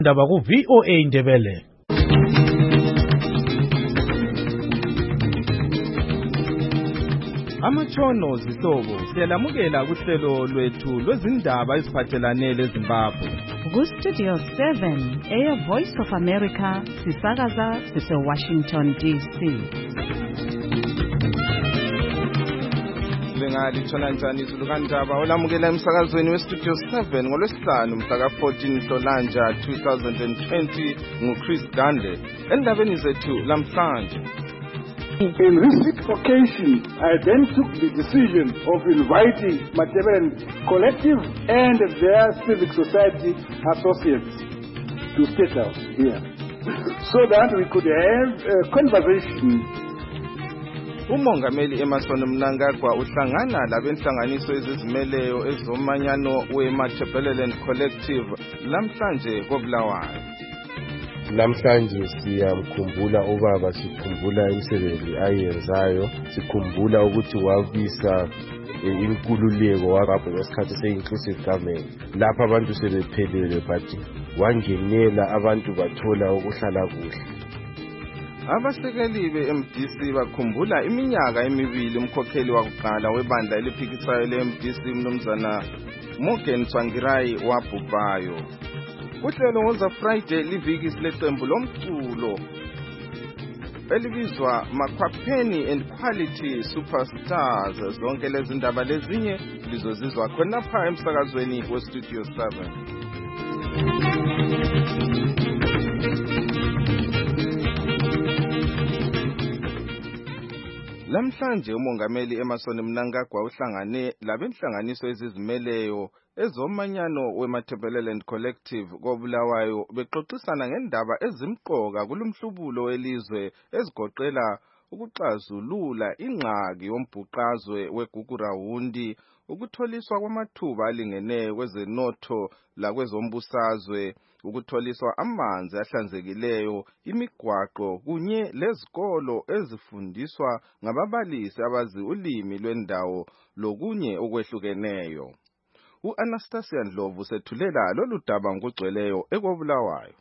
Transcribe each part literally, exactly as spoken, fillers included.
Ndaba ku V O A Ndebele. Amatshono zihlobo siyalamukela kuhlelo lwethu lwezindaba eziphathelane leZimbabwe. Ku Studio seven, Air Voice of America, sisakaza sise Washington D C. Bengalithona njani izulu kandaba olamukela emsakazweni weStudio seven ngolwesihlanu mhla ka fourteen Nhlolanja two thousand twenty nguChris Gande. Endabeni zethu lamhlanje. In reciprocation, I then took the decision of inviting Matebelen Collective and their civic society associates to State House here so that we could have a conversation. Umongameli Emmerson Mnangagwa uhlangana labenhlanganiso ezizimeleyo ezomanyano weMatebelen Collective lamhlanje koBulawayo. Namhlanje siyamkhumbula ubaba, sikhumbula imisebenzi ayenzayo, sikhumbula ukuthi wabisa inkululeko wabapha ngesikhathi se-inclusive government lapha abantu sebephelele but wangenela abantu bathola ukuhlala kuhle. Abasekeli be-M D C bakhumbula iminyaka emibili umkhokheli wakuqala webandla eliphikisayo le-M D C Mnumzana Morgan Tsvangirai wabhubhayo. Uhlelo ngoza Friday liviki sileqembu lomculo elibizwa Makhwapheni and Quality Superstars. Zonke lezi ndaba lezinye lizozizwa khonapha emsakazweni weStudio seven. Lamhlanje umongameli Emmerson Mnangagwa uhlangane labenhlanganiso ezizimeleyo ezomanyano weMatebelen Collective koBulawayo bexoxisana ngendaba ezimqoka kulumhlubulo welizwe ezigoqela ukuxazulula ingxaki yombhuqazwe weGugurawundi, ukutholiswa kwamathuba alingeneyo kwezenotho lakwezombusazwe, ukutholiswa amanzi ahlanzekileyo, imigwaqo kunye lezikolo ezifundiswa ngababalisi abazi ulimi lwendawo lokunye okwehlukeneyo. U-Anastasia Ndlovu sethulela lolu daba ngokugcweleyo ekoBulawayo.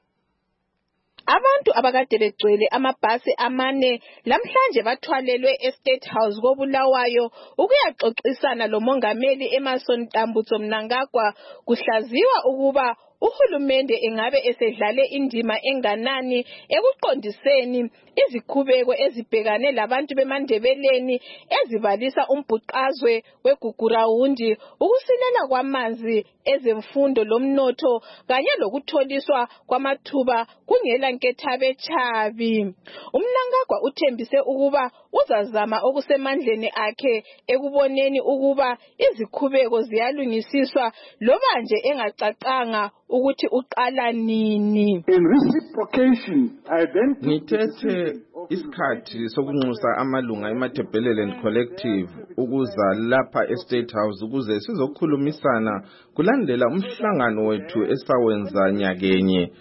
Abantu abakade begcwele amabhasi amane lamhlanje bathwalelwe eState House koBulawayo ukuyaxoxisana lomongameli Emmerson Tambutso Mnangagwa kuhlaziwa ukuba uhulumende engabe esedlale indima enganani ekuqondiseni izikhubeko ezibhekane labantu beMandebeleni ezibalisa umbhuqazwe weGugurawundi, ukusilela kwamanzi, ezemfundo lomnotho kanye lokutholiswa kwamathuba kungela nkethabe chabi. Umnangagwa uthembise ukuba uzazama okusemandleni akhe ekuboneni ukuba izikhubeko ziyalungisiswa loba nje engacacanga ukuthi uqala nini. In reciprocation, I then ngithethe isikhathi sokunxusa amalunga eMatebelen Collective ukuza lapha eState House ukuze sizokhulumisana kulandela umhlangano wethu esawenza nyakenye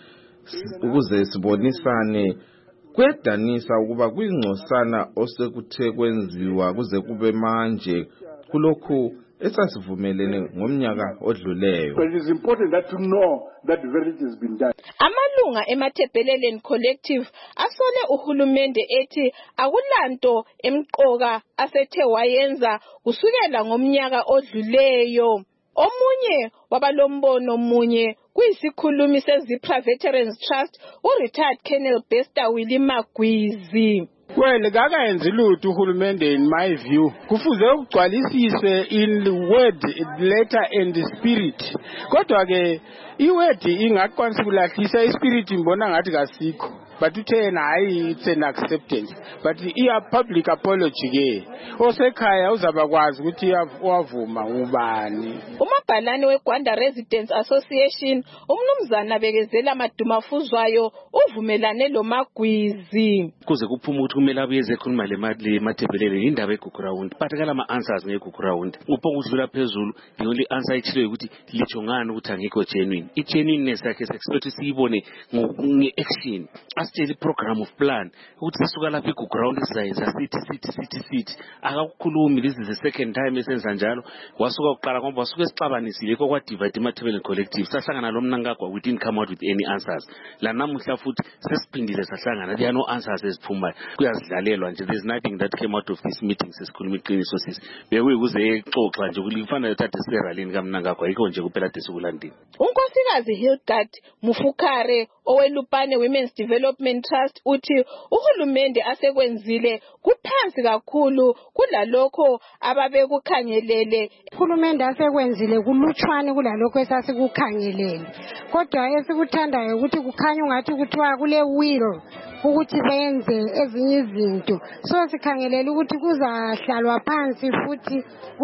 ukuze sibonisane. Kwedanisa ukuba kuyingcosana osekuthe kwenziwa kuze kube manje kulokhu esasivumelene ngomnyaka odluleyo. But it is important that to know that very it has been done. Amalunga eMatebelen Collective asole uhulumende ethi akulanto emqoka asethe wayenza kusukela ngomnyaka odluleyo. Omunye wabalombono munye kuyisikhulumi seZipra Veterans Trust u-retired Colonel Bester Willie Magwizi. Well, kakayenzi lutho uhulumende in my view. Kufuze ukugcwalisise in the word, letter and spirit. Kodwa ke iword ingakwanisa ukulahlisa ispirit imbona ngathi kasikho. But uthena hayi it's an acceptance. But iya public apology ke. Osekhaya uzabakwazi ukuthi wavuma ubani. Umabhalane weGwanda Residents Association umnumzana bekezela madumafuzwayo uvumelane lo Magwizi. Kuze kuphuma ukuthi kumele abuyeze ekhuluma le mali Matebelele indaba eGugurawundi. Bathakala ama answers ngeGugurawundi. Upho kudlula phezulu the only answer ithile ukuthi licho ngani ukuthi angikho genuine. I genuineness yakhe expect siyibone nge action. asitshele i-program of plan ukuthi sisuka lapha i-ground esizayenza sithi sithi sithi sithi akakukhulumi. This is the second time esenza njalo. Wasuka uqala ngoba wasuka esixabanisile kwa divide Mathebeleni collective sahlangana lo Mnangagwa we didn't come out with any answers. La namuhla futhi sesiphindile sahlangana there are no answers eziphumayo. Kuyazidlalelwa nje, there's nothing that came out of this meeting. Sesikhuluma iqiniso sisi bekuyikuze exoxa nje kulifana thathe seralini kaMnangagwa yikho nje kuphela desikulandini. Unkosikazi Hildegard Mufukare owelupane Women's Development Trust uthi uhulumende asekwenzile kuphansi kakhulu kulalokho ababekukhangelele. Uhulumende asekwenzile kulutshwane kulalokho esasikukhangelele, kodwa esikuthandayo ukuthi kukhanya ungathi kuthiwa kule will ukuthi benze ezinye izinto. So sikhangelele ukuthi kuzahlalwa phansi futhi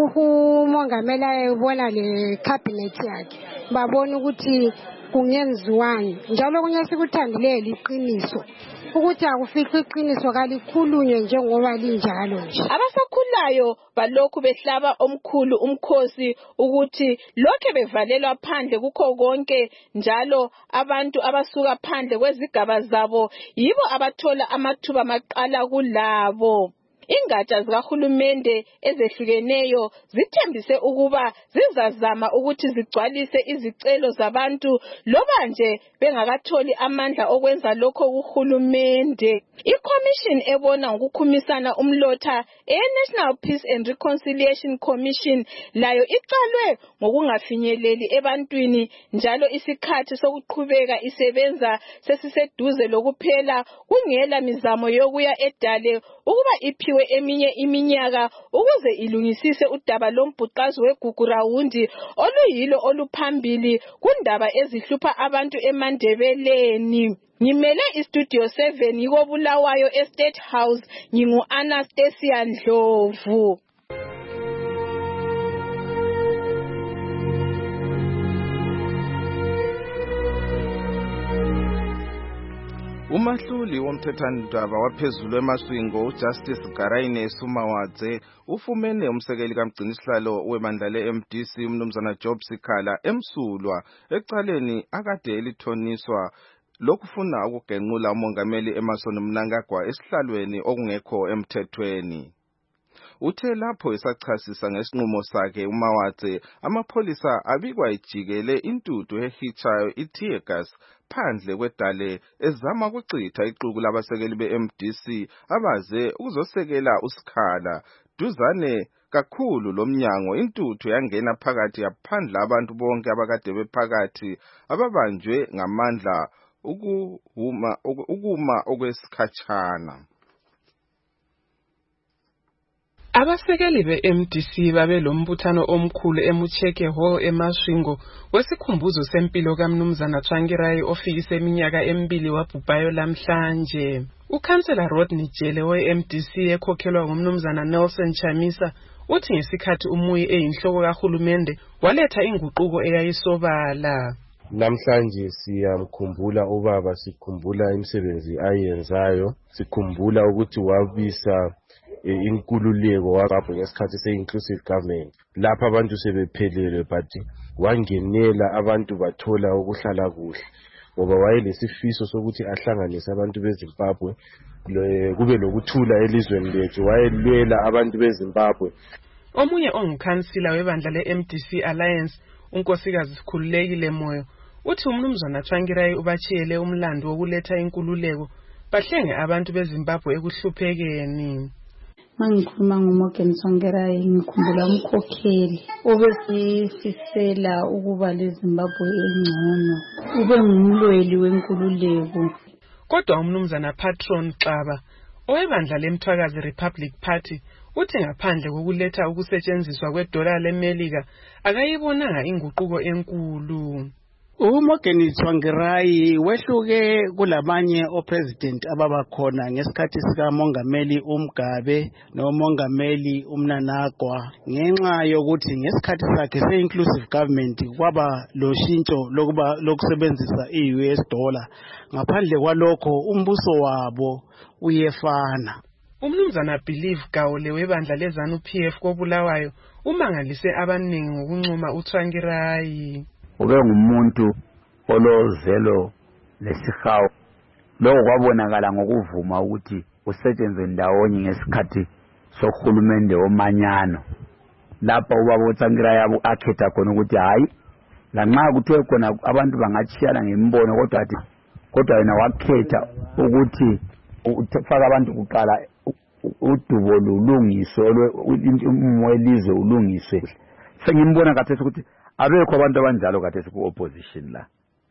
umongameli ayebona le cabinet yakhe babona ukuthi kungenziwani. Njalo kunye sikuthandile liqiniso ukuthi akufikho iqiniso kalikhulunywe njengoba linjalo nje. Abasakhulayo balokhu behlaba omkhulu umkhosi ukuthi lokho bevalelwa phandle kukho konke, njalo abantu abasuka phandle kwezigaba zabo yibo abathola amathuba maqala kulabo. Ingatsha zikahulumende ezehlukeneyo zithembise ukuba zizazama ukuthi zigcwalise izicelo zabantu loba nje bengakatholi amandla okwenza lokho kuhulumende. I-commission ebona ngokukhumisana umlotha e-National Peace and Reconciliation Commission layo iqalwe ngokungafinyeleli ebantwini, njalo isikhathi sokuqhubeka isebenza sesiseduze lokuphela kungela mizamo yokuya edale ukuba iphiwe eminye iminyaka ukuze ilungisise udaba lombhuqazi weGugurawundi oluyilo oluphambili kundaba ezihlupha abantu eMandebeleni. Ngimele istudio seven yiko Bulawayo Estate House, ngingu Anastasia Ndlovu. Umahluli womthethandaba waphezulu eMaswingo uJustice Garayine Sumawadze ufumene umsekeli kaMgcinisihlalo webandla le-M D C umnumzana Job Sikhala emsulwa ecaleni akade elithoniswa lokufuna ukugenqula umongameli Emmerson Mnangagwa esihlalweni okungekho emthethweni. Uthe lapho esachasisa ngesinqumo sakhe uMawadze amapholisa abikwa ijikele intuthu ehichayo i-tear gas phandle kwedale ezama ukucitha ixuku labasekeli be-M D C abaze ukuzosekela uSikhala duzane kakhulu lomnyango. Intuthu yangena phakathi yaphandla abantu bonke abakade bephakathi ababanjwe ngamandla ukuma ukuma okwesikhatshana. Abasekeli be-M D C babe lombuthano omkhulu eMucheke Hall eMaswingo wesikhumbuzo sempilo kaMnumzana Tsvangirai ofikise iminyaka emibili wabhubhayo lamhlanje. Ukhansela Rodney Jele we-M D C ekhokhelwa ngumnumzana Nelson Chamisa uthi ngesikhathi umuyi eyinhloko kahulumende waletha inguquko eyayisobala. Namhlanje siyamkhumbula ubaba, sikhumbula imisebenzi ayenzayo, sikhumbula ukuthi wabisa inkululeko wabapho ngesikhathi se-inclusive government lapha abantu sebephelele, but wangenela abantu bathola ukuhlala kuhle ngoba wayelesifiso sokuthi ahlanganise abantu beZimbabwe kube lokuthula elizweni lethu. Wayelwela abantu beZimbabwe. Omunye ongukhansila webandla le-M D C Alliance unkosikazi Sikhululekile Moyo uthi umnumzana Tsvangirai ubachiyele umlando wokuletha inkululeko bahlenge abantu beZimbabwe ekuhluphekeni. Mangikhuluma ngoMorgan Tsvangirai ngikhumbula umkhokheli obesifisela ukuba leZimbabwe engcono, ube ngumlweli wenkululeko. Kodwa umnumzana Patron Xaba owebandla leMthwakazi Republic Party uthi ngaphandle kokuletha ukusetshenziswa kwedola leMelika akayibonanga inguquko enkulu. uMorgan Tsvangirai wehluke kulamanye opresident ababakhona ngesikhathi sikamongameli uMgabe nomongameli uMnangagwa ngenxa yokuthi ngesikhathi sakhe se-inclusive government kwaba loshintsho lokuba lokusebenzisa i-U S dollar. Ngaphandle kwalokho umbuso wabo uyefana. Umnumzana Believe Gawule webandla leZanu P F koBulawayo umangalise abaningi ngokuncoma uTsvangirai. Ube ngumuntu olozelo lesihawu lokho kwabonakala ngokuvuma ukuthi usetshenzwe ndawonye ngesikhathi sohulumende omanyano lapha ubaba uTsvangirai yabo akhetha khona ukuthi hayi lanxa kuthiwe khona abantu bangachiyana ngembono kodwa athi kodwa yena wakhetha ukuthi ufaka abantu kuqala udubo lulungiswe umwelizwe ulungiswe. Sengimbona kathesi ukuthi abekho abantu abanjalo kathesi ku opposition la.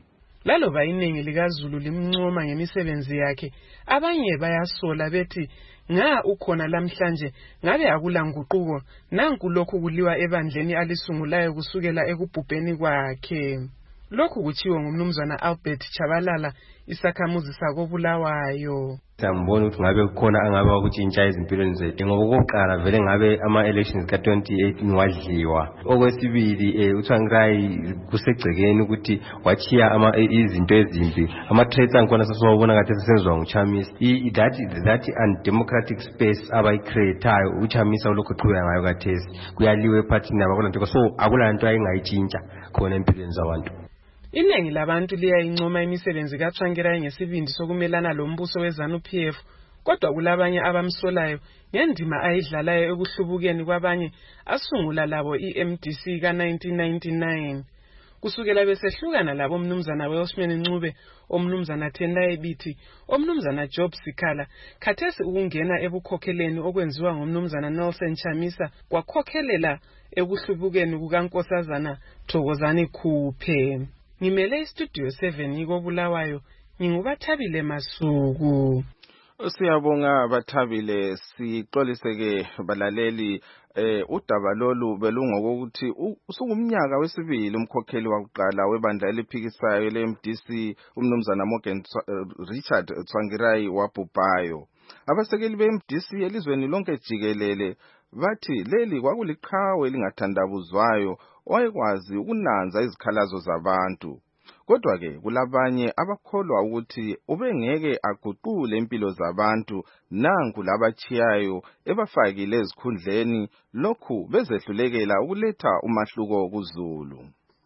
Laloba iningi likaZulu limncoma ngemisebenzi yakhe, abanye bayasola bethi nga ukhona lamhlanje ngabe akula nguquko nanku lokhu kuliwa ebandleni alisungulayo kusukela ekubhubheni kwakhe. Lokhu kuchiwo ngumnumzana Albert Chabalala isakhamuzi sakobulawayo. Sambona ukuthi ngabe kukhona angabe ukutshintsha izimpilweni zethu ngoba okokuqala vele ngabe ama elections ka twenty eighteen wadliwa. Okwesibili eh uTsvangirai kusegcekeni ukuthi wachiya ama izinto ezimbi ama traits angkhona sasibona kathi sesenzwa nguChamisa. I that that undemocratic space abayicreatayo uChamisa ulokhu qhubeka ngayo kathesi kuyaliwe ephathini nabakolantiko so akulanto ayingayitshintsha khona empilweni zabantu. Iningi labantu liyayincoma imisebenzi kaTsvangirai ngesibindi sokumelana lombuso weZANU-P F, kodwa kulabanye abamsolayo ngendima ayidlalayo ekuhlubukeni kwabanye asungula labo i-M D C ka nineteen ninety-nine. Kusukela besehlukana labo umnumzana weOsman Ncube, omnumzana Tendai Biti, omnumzana Job Sikhala, khathesi ukungena ebukhokheleni okwenziwa ngomnumzana Nelson Chamisa kwakhokhelela ekuhlubukeni kukaNkosazana Thokozani Khuphe. Ngimele istudio seven ngikobulawayo ngingubathabile Masuku. Siyabonga Bathabile, sixoliseke balaleli eh udaba lolu belungokuthi usungumnyaka wesibili umkhokheli wakuqala webandla eliphikisayo le-M D C umnumzana Morgan Richard Tsvangirai wabhubhayo. Abasekeli be-M D C elizweni lonke jikelele bathi leli kwakuliqhawe lingathandabuzwayo owayekwazi ukunanza izikhalazo zabantu. Kodwa ke kulabanye abakholwa ukuthi ubengeke aguqule impilo zabantu nanku labachiyayo ebafakile ezikhundleni lokhu bezehlulekela ukuletha umahluko kuZulu.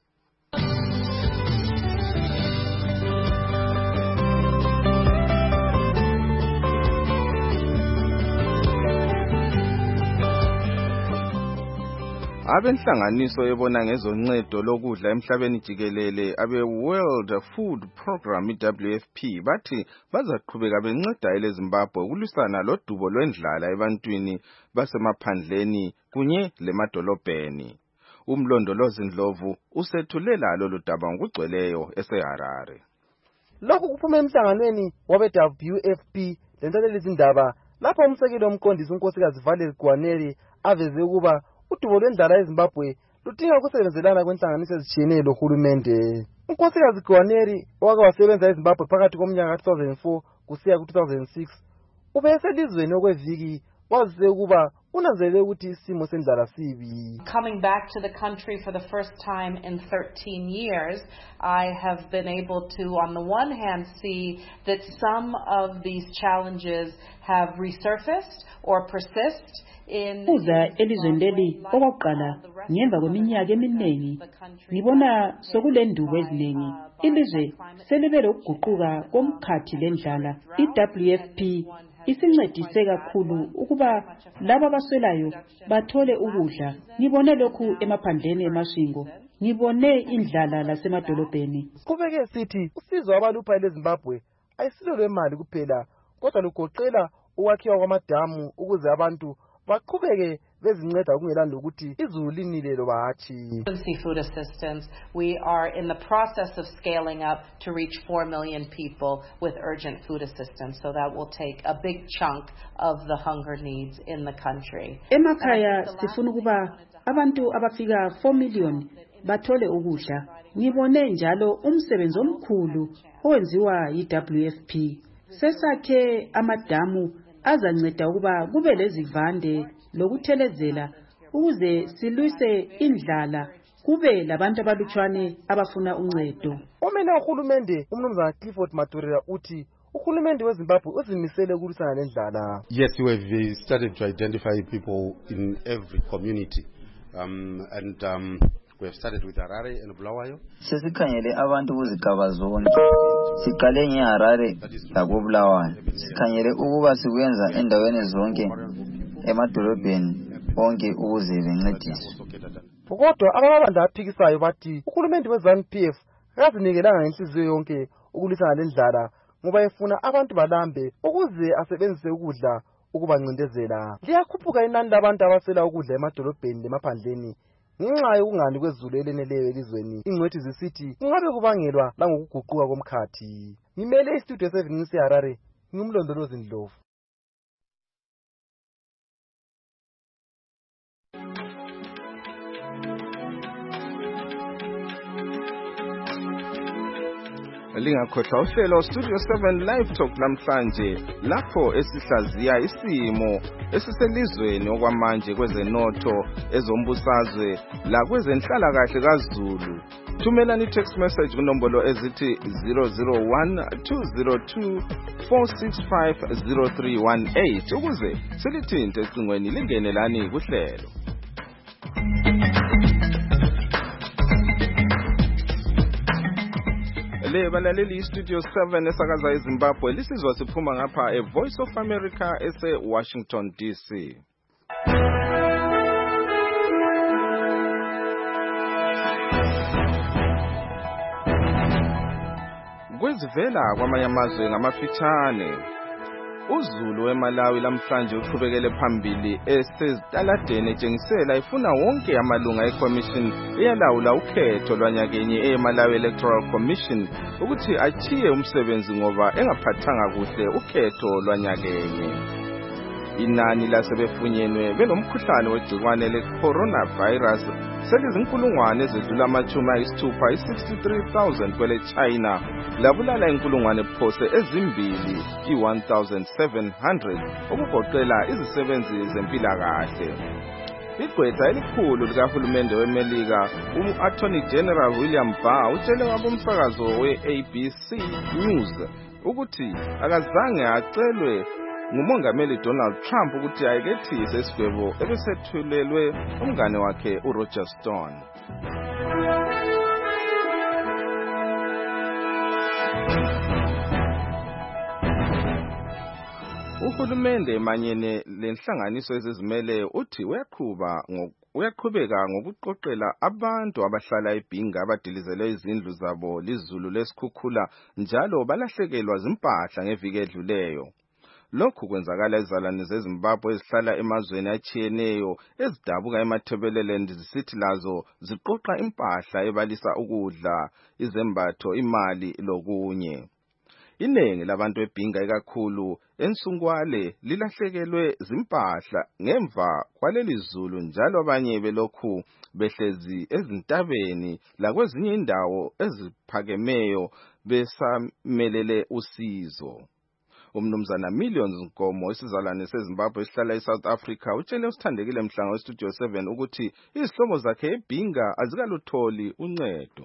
Abenhlanganiso ebona ngezoncedo lokudla emhlabeni jikelele abe World Food Program W F P bathi bazaqhubeka benceda eleZimbabwe ukulwisana lodubo lwendlala ebantwini basemaphandleni kunye lemadolobheni. Umlondolozi Ndlovu usethulela lolu daba ngokugcweleyo eseHarare. Lokhu kuphume emhlanganweni wabe W F P lentaleli izindaba lapho umsekeli omqondisi unkosikazi Valerie Gwaneri aveze ukuba udubo lwendlala eZimbabwe ludinga ukusebenzelana kwenhlanganiso ezitshiyeneyo lohulumende. Unkosikazi Gwaneri owake wasebenza eZimbabwe phakathi komnyaka ka two thousand four kusiya ku two thousand six ube eselizweni okweviki wazise ukuba unanzelele ukuthi isimo sendlala sibi. Coming back to the country for the first time in thirteen years, I have been able to on the one hand see that some of these challenges have resurfaced or persist. Uza elizweni leli okokuqala ngemva kweminyaka eminingi ngibona sokulendubo eziningi ilizwe selibele ukuguquka komkhathi lendlala. I-W F P isincedise kakhulu ukuba laba abaswelayo bathole ukudla. Ngibone lokhu emaphandleni eMasvingo, ngibone indlala lasemadolobheni. Kubeke sithi usizo abalupha eleZimbabwe ayisilo lwemali kuphela kodwa lugoqela ukwakhiwa kwamadamu ukuze abantu baqhubeke bezinceda kungelani ukuthi izulu linile loba hatshi. Food assistance, we are in the process of scaling up to reach four million people with urgent food assistance, so that will take a big chunk of the hunger needs in the country. Emakhaya sifuna ukuba abantu abafika four million bathole ukudla. Ngibone njalo umsebenzi omkhulu owenziwa yi-W F P. Sesakhe amadamu azanceda ukuba kube lezivande lokuthelezela ukuze silwise indlala kube labantu abalutshwane abafuna uncedo. Omele uhulumende umnumzana Clifford Matorela uthi uhulumende weZimbabwe uzimisele ukulwisana nendlala. Yes, we have started to identify people in every community um, and um, We have started with Harare and Bulawayo. Sesikhangele abantu kuzigaba zonke. Siqale ngeHarare lakoBulawayo. Sikhangele ukuba sikwenza endaweni zonke emadolobheni onke ukuze bencediswe. Kodwa ababandla aphikisayo bathi uhulumende we-ZANU P F akazinikelanga ngenhliziyo yonke ukulwisana lendlala ngoba efuna abantu balambe ukuze asebenzise ukudla ukubancindezela. Liyakhuphuka inani labantu abasela ukudla emadolobheni lemaphandleni ngenxa yokungani kwezulu eleneleyo elizweni. Ingcwethi zisithi kungabe kubangelwa langokuguquka komkhathi. Ngimele istudio seven ngiseHarare, ngumlondolozi Ndlovu. Lingakhohlwa uhlelo Studio seven Live Talk namhlanje lapho esihlaziya isimo esiselizweni okwamanje kwezenotho ezombusazwe la kwezenhlalakahle kaZulu. Thumelani text message kunombolo ezithi zero zero one two zero two four six five zero three one eight ukuze silithinte ecingweni lingenelani kuhlelo. Le balaleli Studio seven esakaza eZimbabwe lisizwa siphuma ngapha e Voice of America ese Washington D C. Kwezivela kwamanye amazwe ngamafitshane. uZulu weMalawi lamhlanje uqhubekele phambili esezitaladeni etshengisela ifuna wonke amalunga eCommission eyalawula ukhetho lwanyakenye eMalawi Electoral Commission ukuthi achiye umsebenzi ngoba engaphathanga kuhle ukhetho lwanyakenye. Inani lasebefunyenwe belomkhuhlane wegcikwane le-coronavirus selizinkulungwane ezedlula amachumi ayisithupha i-sixty-three thousand kwele China labulala inkulungwane phose ezimbili i-one thousand seven hundred okugoqela izisebenzi zempilakahle. Igqwetha elikhulu likahulumende weMelika u-Attorney General William Barr utshele wabomsakazo we-A B C News ukuthi akazange acelwe ngumongameli Donald Trump ukuthi ayekethise isigwebo ebesethulelwe umngane wakhe uRoger Stone. Uhulumende emanyene lenhlanganiso ezizimele uthi uyaqhuba uyaqhubeka ngokuqoqela abantu abahlala eBhinga abadilizelwe izindlu zabo lizulu lesikhukhula njalo balahlekelwa zimpahla ngeviki edluleyo. Lokhu kwenzakala izalwane zeZimbabwe ezihlala emazweni atshiyeneyo ezidabuka eMathebeleland zisithi lazo ziqoqa impahla ebalisa ukudla, izembatho, imali lokunye. Iningi labantu eBhinga ikakhulu eNsungwale lilahlekelwe zimpahla ngemva kwaleli zulu njalo abanye belokhu behlezi ezintabeni lakwezinye indawo eziphakemeyo besamelele usizo. Umnumzana Millions Nkomo isizalwane seZimbabwe esihlala eSouth Africa utshele usithandekile mhlanga weStudio seven ukuthi izihlobo zakhe eBhinga azikalutholi uncedo.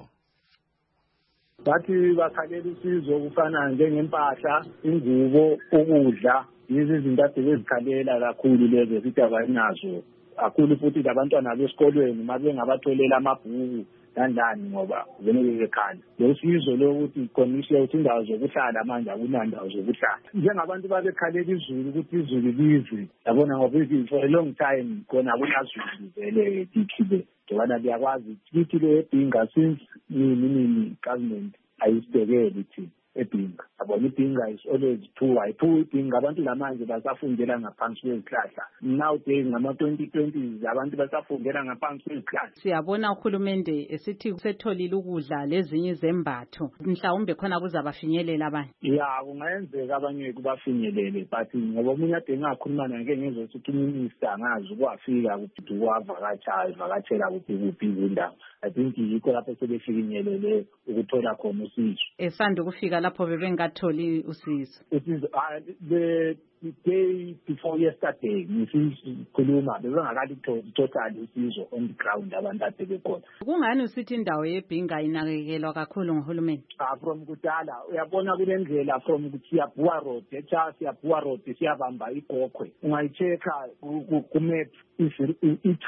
Bathi bakhalela usizo kufana njengempahla, ingubo, ukudla, yizo izinto abezikhalela kakhulu lezo sithi abanazo. Kakhulu futhi labantwana besikolweni mabengabatholela amabhuku landani ngoba veneke ekhaya. Lesizo lokuthi komishe uthi indawo zokuhlala manje akunandawo zokuhlala. Njengabantu babekhalela izulu ukuthi izulu lize. Yabona ngoba ithi for a long time khona kunazulu vele dikhile. Ngoba liyakwazi ukuthi le eBhinga since nini nini government ayisibekele ithi eBhinga. Abona iBhinga is always too high. Too iBhinga abantu lamanje basafundela ngaphansi kwezihlahla. Nowadays ngama twenty twenties abantu basafundela ngaphansi kwezihlahla. Siyabona uhulumende esithi kusetholile ukudla lezinye izembatho. Mhlawumbe khona kuzabafinyelela abanye. Ya kungayenzeka abanye kubafinyelele but ngoba umuntu ade ngakhuluma nake ngezokuthi uminister ngazi ukwafika ukuthi kwavakatsha ivakatshela kuphi kuphi izindawo. I think yikho lapho sebefinyelele ukuthola khona usizo. Esande ukufika lapho bebengatholi usizo. It is uh, the day before yesterday ngisikhuluma bebengakali total usizo on the ground abantu ade bekhona. Kungani usithi indawo yeBhinga inakekelwa kakhulu ngohulumeni? Ah from kudala uyabona kulendlela from kuThiyabhuwa road echa Thiyabhuwa road siyabamba iGokhwe. Ungayicheka ku map i-Ithali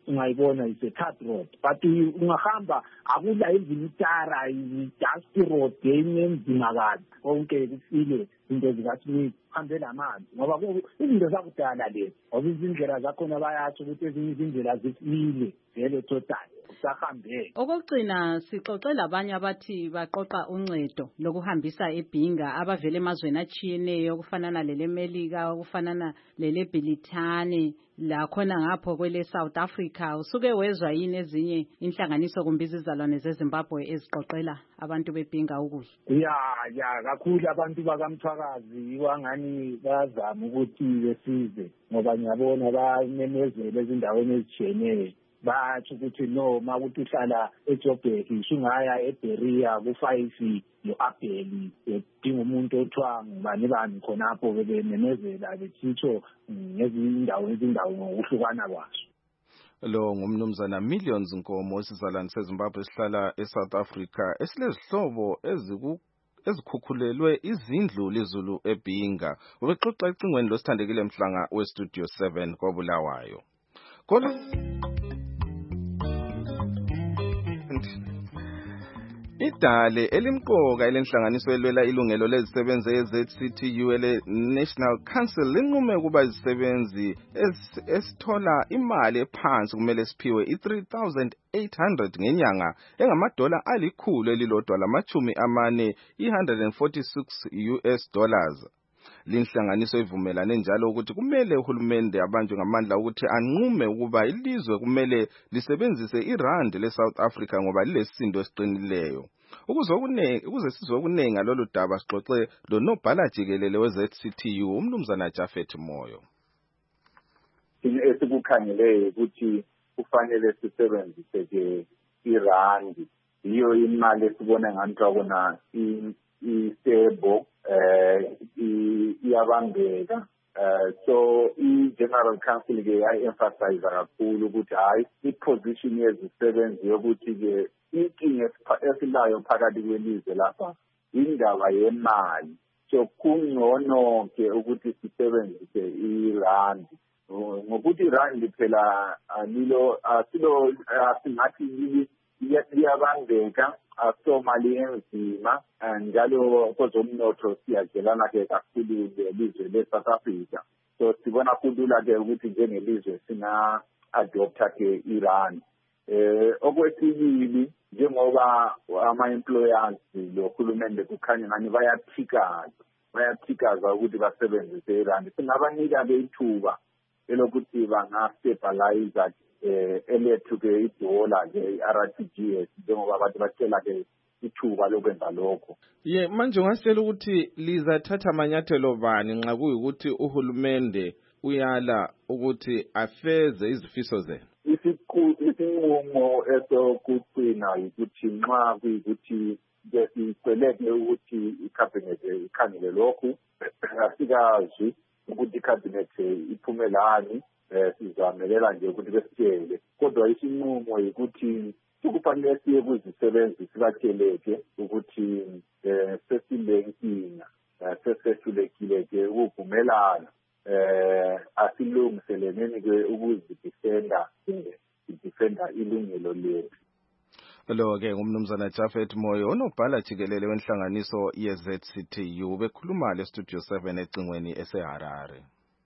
ungayibona is a cut road, but ungahamba akula izimitara i-dusty road enenzima kabi konke kufile into zikaSmith hambela amanzi ngoba izinto zakudala lezi ngoba izindlela zakhona bayatsho ukuthi ezinye izindlela zifile vele total sahambe. Okugcina sixoxela abanye abathi baqoqa uncedo lokuhambisa ebhinga abavele emazweni achiyeneyo okufanana lele Melika okufanana lele Britani la khona ngapho kwele South Africa. Usuke wezwa yini ezinye inhlanganiso kumbe izizalwane zeZimbabwe eziqoqela abantu bebhinga ukudla? Ya ya kakhulu abantu bakamthwakazi wangani bazama ukuthi besize ngoba ngiyabona banemezele ezindaweni ezijiyeneyo bathi ukuthi no makuthi uhlala eJoburg usungaya eBeria ku-five yo-Abeli edinga umuntu othiwa ngubani bani khonapho bebenemezela bethitsho ngezindawo ezindawo ngokuhlukana kwazo. Lo ngumnumzana Millions Nkomo isizalwane seZimbabwe esihlala eSouth Africa esilezihlobo eziku ezikhukhulelwe izindlu lezulu ebhinga. Ubexoxa icingweni losithandekile Mhlanga weStudio seven kwaBulawayo. Kodwa idale elimqoka elenhlanganiso elwela ilungelo lezisebenzi ye-Z C T U ele National Council linqume kuba izisebenzi esithola imali ephansi kumele siphiwe i-three thousand eight hundred ngenyanga engamadola alikhulu elilodwa lamachumi amane one hundred forty-six U S dollars. Linhlanganiso ivumelane njalo ukuthi kumele uhulumende abanjwe ngamandla ukuthi anqume ukuba ilizwe kumele lisebenzise irand leSouth Africa ngoba lilesindo esiqinileyo. Ukuze okunengi ukuze sizwe okunengi ngalolu daba sixoxe lo nobhala jikelele we-Z C T U umnumzana Jafet Moyo. Esikukhangeleyo ukuthi kufanele sisebenzise ke irand iyo imali esibona ngathi akona i-stable eh iyabambeka eh so i-General Council ke yayi-emphasize kakhulu ukuthi hayi i-position yezisebenzi yokuthi ke inkinga esilayo phakathi kwelizwe lapha indaba yemali so kungcono ke ukuthi sisebenzise irand ngokuthi irand phela alilo asilo asingathi liyabambeka asomali enzima njalo kwezomnotho siyajelana ke kakhulu lelizwe le-South Africa so sibona kulula ke ukuthi njengelizwe sina adopta ke irand. Eh okwesibili njengoba ama-employers lohulumende kukhanya ngani bayathikaza bayathikaza ukuthi basebenzise irand singabanika ke ithuba elokuthi banga-stabilize eh elethu ke idola ke i-R T G S njengoba abantu bacela ke ithuba lokwenza lokho. Ye manje ungasitshela ukuthi lizathatha amanyathelo bani nxa kuyikuthi uhulumende uyala ukuthi afeze izifiso zenu? Isinqumo esokugcina ukuthi nxa kuyikuthi sicweleke ukuthi i-cabinet ikhangele lokhu asikazi ukuthi i-cabinet iphumelani eh sizamelela nje ukuthi besitshele kodwa isinqumo ukuthi kufanele siye kuzisebenzi sibatsheleke ukuthi eh sesilenkinga sesethulekile ke ukuvumelana eh asilungiseleneni ke ukuzidefenda defenda ilungelo lethu. Lo ke ngumnumzana Jafet Moyo onobhala jikelele wenhlanganiso ye-Z C T U bekhuluma le Studio seven ecingweni eseHarare.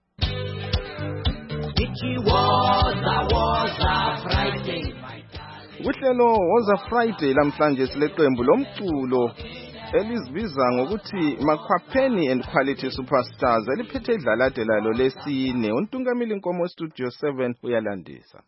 Uhlelo Woza Friday lamhlanje sileqembu lomculo elizibiza ngokuthi Makhwapheni and Quality Superstars eliphethe idlalade lalo lesine. Untungamili Nkomo Studio seven uyalandisa.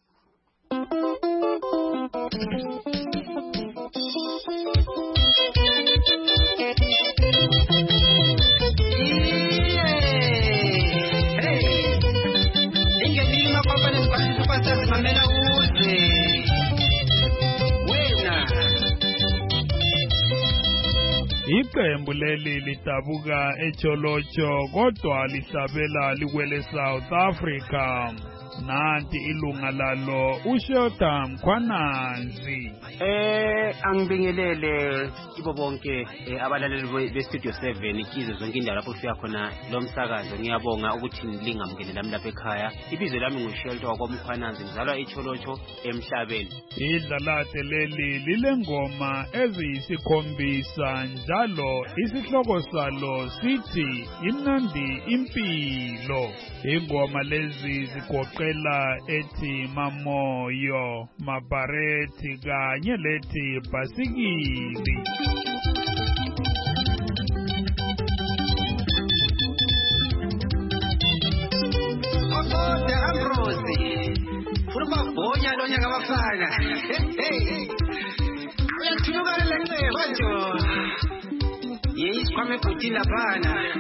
Iqembu leli lidabuka eJolotsho kodwa lihlabela likwele South Africa. nanti ilunga lalo uShelta Mkhwananzi. Eh angibingelele ibo bonke abalaleli be Studio seven ikizo zonke indawo lapho ufika khona lo msakazo. Ngiyabonga ukuthi lingamukele lami lapha ekhaya. Ibizo lami nguShelta wakwamkhwananzi ngizalwa eCholocho emhlabeni. Idlalate leli lilengoma eziyisikhombisa njalo isihloko salo sithi imnandi impilo. Ingoma lezi zigoqela ethi Mamoyo, Mabareti kanye lethi Basikili. Okote Ambrose Furuba bonya lonya ngabafana. Hey. Uyathuka lencebo njo. Yisikwame kuthina phana.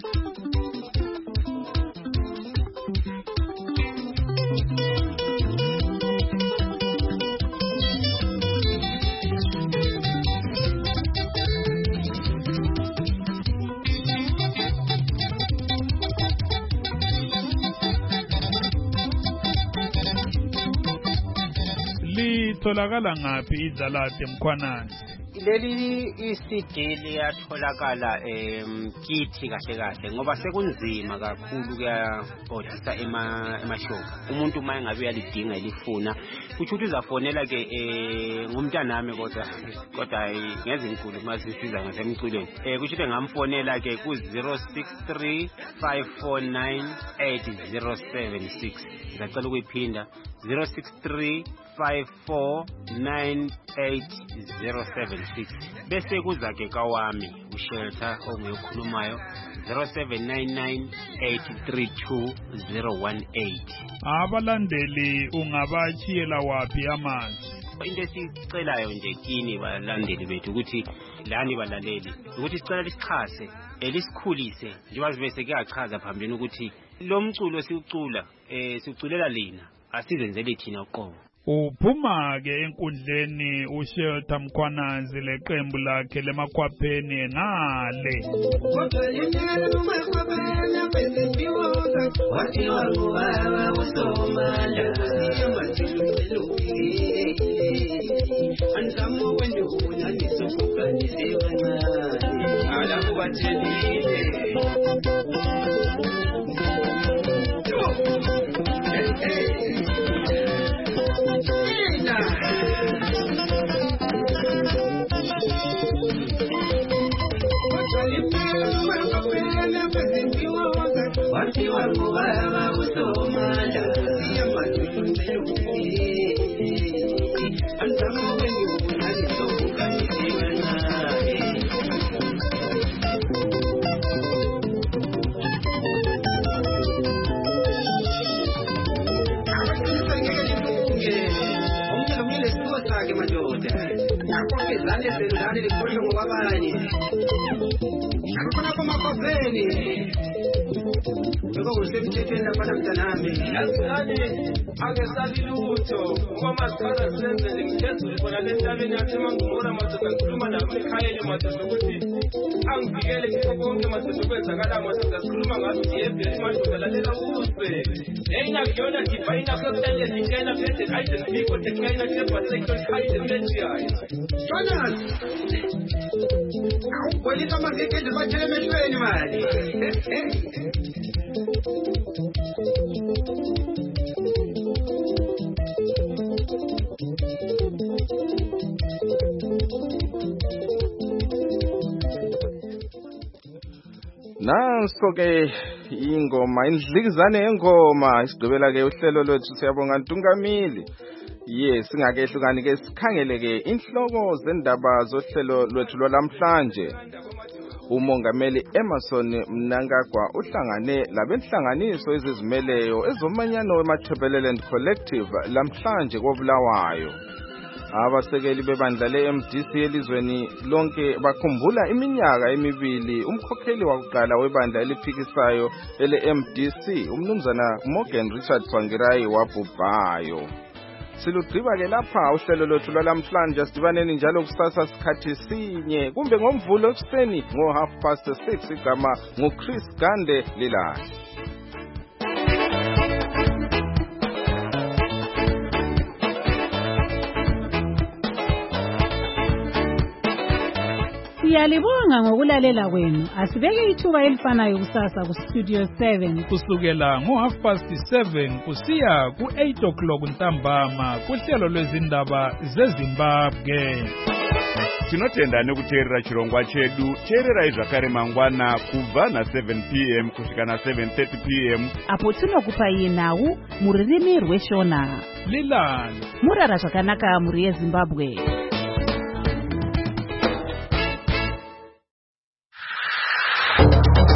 Litholakala ngaphi Idlalate Mkhwananzi? Leli isidili yatholakala emkithi kahle kahle ngoba sekunzima kakhulu kuyabhodisa ema emashoka. Umuntu maye ngabe uyalidinga elifuna kuthi uthi uzafonela ke ngumntanami kodwa kodwa ngeze inkulu masisiza ngasemculweni. Eh kuthi ngamfonela ke ku zero six three five four nine eight zero seven six. Ngicela ukuyiphinda zero six three five four nine eight zero seven six. Bese kuza ke kawami uShelta ongiyokhulumayo zero seven nine nine eight three two zero one eight. Abalandeli ungabachiyela wapi amazwi? Into esicelayo nje kini balandeli bethu ukuthi lani balaleli ukuthi sicela lisichase elisikhulise njengoba sivese kuyachaza phambili ukuthi lo mculo siucula eh siuculela lina asizenzele thina uqobo. Uphuma ke enkundleni uShelta Mkhwananzi leqembu lakhe lemakhwapheni ngale. Luego usted me tiene la palabra nami. Angesabi lutho ngoba masifana senzele ngithezulu bona lentabeni yathema ngumora madoda ngikhuluma nabo ekhayeni madoda ukuthi angivikele kikho konke madoda kwenzakala madoda sikhuluma ngazo yebheli madoda lalela ukuze eyina kuyona divine process ingena phethe identity technique step sector identity Jonas Kweli kama ngeke ndibatshele mehlweni mali Nanso ke ingoma indlikizane yengoma isigqibela ke uhlelo lwethu siyabonga Ntungamili. Yes singakehlukani ke sikhangele ke inhloko zendaba zohlelo lwethu lwalamhlanje. Umongameli Emerson Mnangagwa uhlangane labenhlanganiso ezizimeleyo ezomanyano weMatabeleland Collective lamhlanje koBulawayo. Abasekeli bebandla le-M D C elizweni lonke bakhumbula iminyaka emibili umkhokheli wakuqala webandla eliphikisayo ele-M D C umnumzana Morgan Richard Tsvangirai wabhubhayo. Silugqiba ke lapha uhlelo lwethu lwalamhlanje sidibaneni njalo kusasa sikhathi sinye kumbe ngomvulo ekuseni ngo half past six igama nguChris Gande Lilahle. Siyalibonga ngokulalela kwenu. Asibeke ithuba elifanayo kusasa ku Studio seven kusukela ngo half past seven kusiya ku eight o'clock ntambama kuhlelo lwezindaba zeZimbabwe. Tinotenda nekuteerera chirongwa chedu. Teererai zvakare mangwana kubva na seven p m kusvika na seven thirty p m apo tinokupai nhau mururimi rweshona. Lilani murara zvakanaka muri yeZimbabwe.